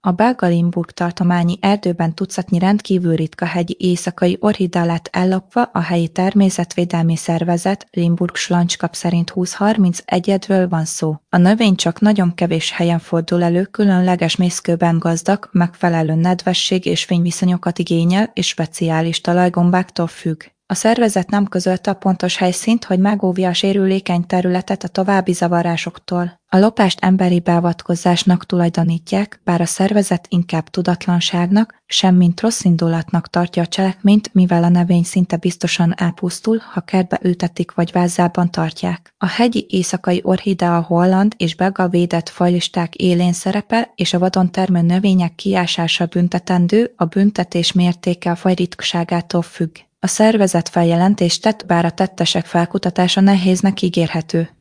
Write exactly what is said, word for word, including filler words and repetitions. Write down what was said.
A belga Limburg tartományi erdőben tucatnyi rendkívül ritka hegyi éjszakai orchidea ellopva a helyi természetvédelmi szervezet Limburg Schlangenskap szerint húsz-harminc egyedről van szó. A növény csak nagyon kevés helyen fordul elő, különleges mészkőben gazdag, megfelelő nedvesség és fényviszonyokat igényel és speciális talajgombáktól függ. A szervezet nem közölte a pontos helyszínt, hogy megóvja a sérülékeny területet a további zavarásoktól. A lopást emberi beavatkozásnak tulajdonítják, bár a szervezet inkább tudatlanságnak, semmint rosszindulatnak tartja a cselekményt, mivel a növény szinte biztosan elpusztul, ha kertbe ültetik vagy vázában tartják. A hegyi éjszakai orchidea holland és belga védett fajlisták élén szerepel, és a vadon termő növények kiásása büntetendő, a büntetés mértéke a faj ritkságától függ. A szervezet feljelentést tett, bár a tettesek felkutatása nehéznek ígérhető.